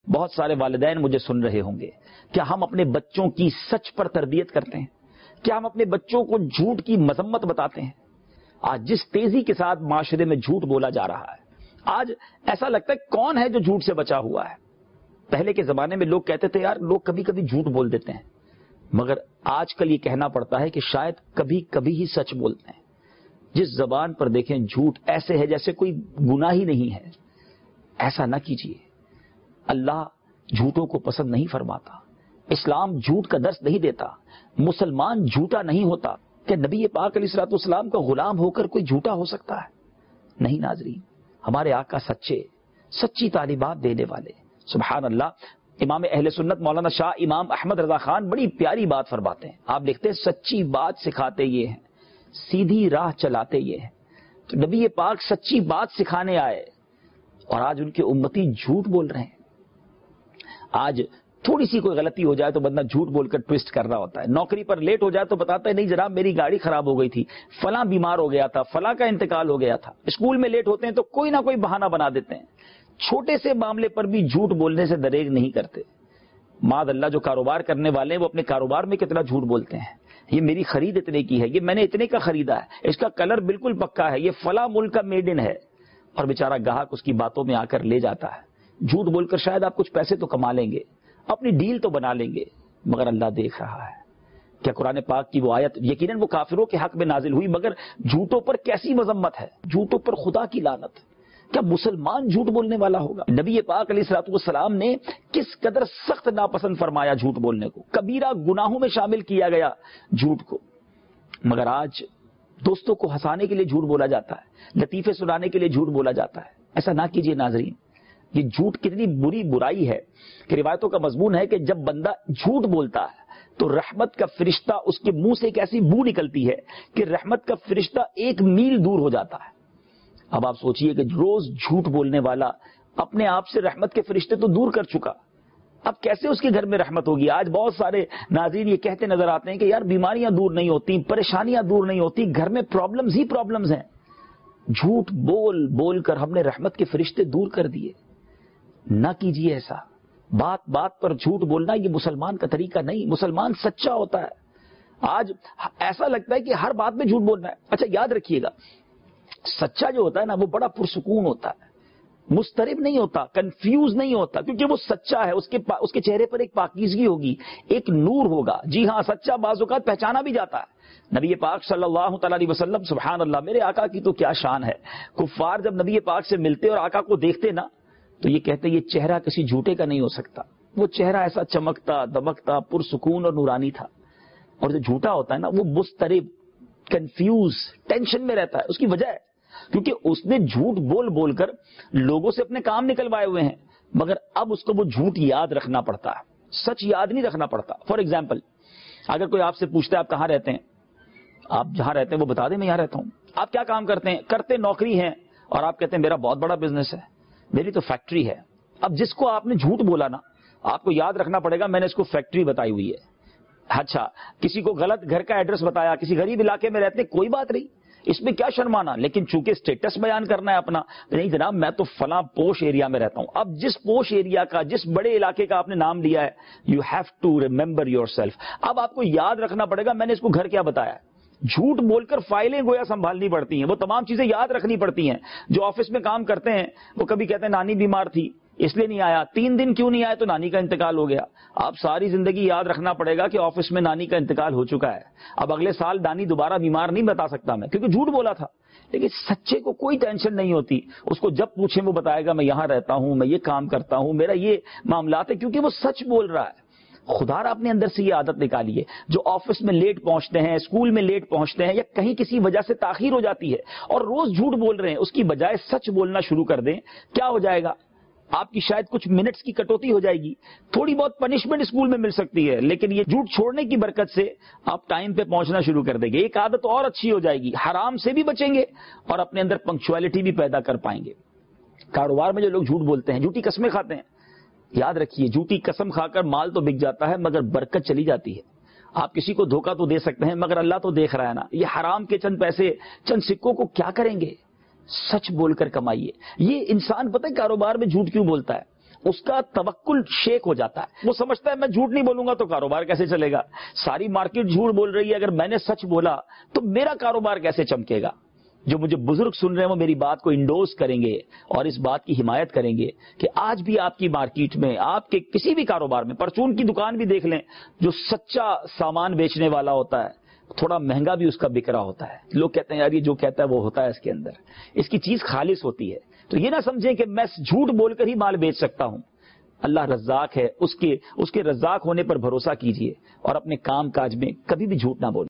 بہت سارے والدین مجھے سن رہے ہوں گے، کیا ہم اپنے بچوں کی سچ پر تربیت کرتے ہیں؟ کیا ہم اپنے بچوں کو جھوٹ کی مذمت بتاتے ہیں؟ آج جس تیزی کے ساتھ معاشرے میں جھوٹ بولا جا رہا ہے، آج ایسا لگتا ہے کون ہے جو جھوٹ سے بچا ہوا ہے؟ پہلے کے زمانے میں لوگ کہتے تھے یار لوگ کبھی کبھی جھوٹ بول دیتے ہیں، مگر آج کل یہ کہنا پڑتا ہے کہ شاید کبھی کبھی ہی سچ بولتے ہیں۔ جس زبان پر دیکھیں جھوٹ ایسے ہے جیسے کوئی گناہ ہی نہیں ہے۔ ایسا نہ کیجیے، اللہ جھوٹوں کو پسند نہیں فرماتا، اسلام جھوٹ کا درس نہیں دیتا، مسلمان جھوٹا نہیں ہوتا۔ کہ نبی پاک علیہ الصلوۃ والسلام کا غلام ہو کر کوئی جھوٹا ہو سکتا ہے؟ نہیں ناظرین، ہمارے آقا سچے، سچی تعلیمات دینے والے، سبحان اللہ۔ امام اہل سنت مولانا شاہ امام احمد رضا خان بڑی پیاری بات فرماتے ہیں، آپ لکھتے ہیں سچی بات سکھاتے یہ ہیں، سیدھی راہ چلاتے یہ ہیں۔ تو نبی پاک سچی بات سکھانے آئے اور آج ان کے امتی جھوٹ بول رہے ہیں۔ آج تھوڑی سی کوئی غلطی ہو جائے تو بندہ جھوٹ بول کر ٹویسٹ کر رہا ہوتا ہے، نوکری پر لیٹ ہو جائے تو بتاتا ہے نہیں جناب میری گاڑی خراب ہو گئی تھی، فلاں بیمار ہو گیا تھا، فلاں کا انتقال ہو گیا تھا۔ اسکول میں لیٹ ہوتے ہیں تو کوئی نہ کوئی بہانہ بنا دیتے ہیں، چھوٹے سے معاملے پر بھی جھوٹ بولنے سے دریغ نہیں کرتے۔ معاذ اللہ جو کاروبار کرنے والے ہیں وہ اپنے کاروبار میں کتنا جھوٹ بولتے ہیں، یہ میری خرید اتنے کی ہے، یہ میں نے اتنے کا خریدا ہے، اس کا کلر بالکل پکا ہے، یہ فلاں ملک کا میڈ ان ہے، اور بیچارہ گاہک اس کی باتوں میں آ کر لے جاتا ہے۔ جھوٹ بول کر شاید آپ کچھ پیسے تو کما لیں گے، اپنی ڈیل تو بنا لیں گے، مگر اللہ دیکھ رہا ہے۔ کیا قرآن پاک کی وہ آیت یقیناً وہ کافروں کے حق میں نازل ہوئی، مگر جھوٹوں پر کیسی مذمت ہے، جھوٹوں پر خدا کی لعنت۔ کیا مسلمان جھوٹ بولنے والا ہوگا؟ نبی پاک علیہ الصلوۃ والسلام نے کس قدر سخت ناپسند فرمایا جھوٹ بولنے کو، کبیرہ گناہوں میں شامل کیا گیا جھوٹ کو، مگر آج دوستوں کو ہنسانے کے لیے جھوٹ بولا جاتا ہے، لطیفے سنانے کے لیے جھوٹ بولا جاتا ہے۔ ایسا نہ کیجیے ناظرین، یہ جھوٹ کتنی بری برائی ہے کہ روایتوں کا مضمون ہے کہ جب بندہ جھوٹ بولتا ہے تو رحمت کا فرشتہ اس کے منہ سے ایک ایسی بو نکلتی ہے کہ رحمت کا فرشتہ 1 میل دور ہو جاتا ہے۔ اب آپ سوچئے کہ روز جھوٹ بولنے والا اپنے آپ سے رحمت کے فرشتے تو دور کر چکا، اب کیسے اس کے گھر میں رحمت ہوگی؟ آج بہت سارے ناظرین یہ کہتے نظر آتے ہیں کہ یار بیماریاں دور نہیں ہوتی، پریشانیاں دور نہیں ہوتی، گھر میں پرابلمز ہی پرابلمز ہیں۔ جھوٹ بول بول کر ہم نے رحمت کے فرشتے دور کر دیے۔ نہ کیجیے ایسا، بات بات پر جھوٹ بولنا یہ مسلمان کا طریقہ نہیں۔ مسلمان سچا ہوتا ہے، آج ایسا لگتا ہے کہ ہر بات میں جھوٹ بولنا ہے۔ اچھا یاد رکھیے گا، سچا جو ہوتا ہے نا وہ بڑا پرسکون ہوتا ہے، مضطرب نہیں ہوتا، کنفیوز نہیں ہوتا، کیونکہ وہ سچا ہے، اس کے چہرے پر ایک پاکیزگی ہوگی، ایک نور ہوگا۔ جی ہاں، سچا بعض اوقات پہچانا بھی جاتا ہے۔ نبی پاک صلی اللہ تعالی علیہ وسلم، سبحان اللہ، میرے آقا کی تو کیا شان ہے۔ کفار جب نبی پاک سے ملتے اور آقا کو دیکھتے نا تو یہ کہتے یہ چہرہ کسی جھوٹے کا نہیں ہو سکتا، وہ چہرہ ایسا چمکتا دمکتا پرسکون اور نورانی تھا۔ اور جو جھوٹا ہوتا ہے نا وہ مضطرب، کنفیوز، ٹینشن میں رہتا ہے۔ اس کی وجہ ہے کیونکہ اس نے جھوٹ بول بول کر لوگوں سے اپنے کام نکلوائے ہوئے ہیں، مگر اب اس کو وہ جھوٹ یاد رکھنا پڑتا ہے، سچ یاد نہیں رکھنا پڑتا۔ فار ایگزامپل، اگر کوئی آپ سے پوچھتا ہے آپ کہاں رہتے ہیں، آپ جہاں رہتے ہیں وہ بتا دیں میں یہاں رہتا ہوں۔ آپ کیا کام کرتے ہیں؟ کرتے نوکری ہیں، اور آپ کہتے ہیں میرا بہت بڑا بزنس ہے، میری تو فیکٹری ہے۔ اب جس کو آپ نے جھوٹ بولا نا، آپ کو یاد رکھنا پڑے گا میں نے اس کو فیکٹری بتائی ہوئی ہے۔ اچھا، کسی کو غلط گھر کا ایڈریس بتایا، کسی غریب علاقے میں رہتے ہیں، کوئی بات نہیں، اس میں کیا شرمانا، لیکن چونکہ اسٹیٹس بیان کرنا ہے اپنا، نہیں جناب میں تو فلاں پوش ایریا میں رہتا ہوں۔ اب جس پوش ایریا کا، جس بڑے علاقے کا آپ نے نام لیا ہے، you have to remember yourself. اب آپ کو یاد رکھنا پڑے گا میں نے اس کو گھر کیا بتایا ہے۔ جھوٹ بول کر فائلیں گویا سنبھالنی پڑتی ہیں، وہ تمام چیزیں یاد رکھنی پڑتی ہیں۔ جو آفس میں کام کرتے ہیں وہ کبھی کہتے ہیں نانی بیمار تھی اس لیے نہیں آیا، 3 دن کیوں نہیں آیا تو نانی کا انتقال ہو گیا۔ آپ ساری زندگی یاد رکھنا پڑے گا کہ آفس میں نانی کا انتقال ہو چکا ہے، اب اگلے سال نانی دوبارہ بیمار نہیں بتا سکتا میں، کیونکہ جھوٹ بولا تھا۔ لیکن سچے کو کوئی ٹینشن نہیں ہوتی، اس کو جب پوچھیں وہ بتائے گا میں یہاں رہتا ہوں، میں یہ کام کرتا ہوں، میرا یہ معاملات ہے، کیونکہ وہ سچ بول رہا ہے۔ خدا را اپنے اندر سے یہ عادت نکالیے، جو آفس میں لیٹ پہنچتے ہیں، اسکول میں لیٹ پہنچتے ہیں، یا کہیں کسی وجہ سے تاخیر ہو جاتی ہے اور روز جھوٹ بول رہے ہیں، اس کی بجائے سچ بولنا شروع کر دیں۔ کیا ہو جائے گا؟ آپ کی شاید کچھ منٹس کی کٹوتی ہو جائے گی، تھوڑی بہت پنشمنٹ اسکول میں مل سکتی ہے، لیکن یہ جھوٹ چھوڑنے کی برکت سے آپ ٹائم پہ پہنچنا شروع کر دیں گے، ایک عادت اور اچھی ہو جائے گی، حرام سے بھی بچیں گے اور اپنے اندر پنکچوالٹی بھی پیدا کر پائیں گے۔ کاروبار میں جو لوگ جھوٹ بولتے ہیں، جھوٹی قسمیں کھاتے ہیں، یاد رکھیے جھوٹی قسم کھا کر مال تو بک جاتا ہے مگر برکت چلی جاتی ہے۔ آپ کسی کو دھوکہ تو دے سکتے ہیں مگر اللہ تو دیکھ رہا ہے نا، یہ حرام کے چند پیسے، چند سکوں کو کیا کریں گے؟ سچ بول کر کمائیے۔ یہ انسان پتہ ہے کاروبار میں جھوٹ کیوں بولتا ہے؟ اس کا توکل شیک ہو جاتا ہے. وہ سمجھتا ہے میں جھوٹ نہیں بولوں گا تو کاروبار کیسے چلے گا, ساری مارکیٹ جھوٹ بول رہی ہے, اگر میں نے سچ بولا تو میرا کاروبار کیسے چمکے گا. جو مجھے بزرگ سن رہے ہیں وہ میری بات کو انڈورس کریں گے اور اس بات کی حمایت کریں گے کہ آج بھی آپ کی مارکیٹ میں, آپ کے کسی بھی کاروبار میں, پرچون کی دکان بھی دیکھ لیں, جو سچا سامان بیچنے والا ہوتا ہے تھوڑا مہنگا بھی اس کا بک رہا ہوتا ہے. لوگ کہتے ہیں یار یہ جو کہتا ہے وہ ہوتا ہے اس کے اندر, اس کی چیز خالص ہوتی ہے. تو یہ نہ سمجھیں کہ میں جھوٹ بول کر ہی مال بیچ سکتا ہوں. اللہ رزاق ہے, اس کے رزاق ہونے پر بھروسہ کیجئے اور اپنے کام کاج میں کبھی بھی جھوٹ نہ بولیں.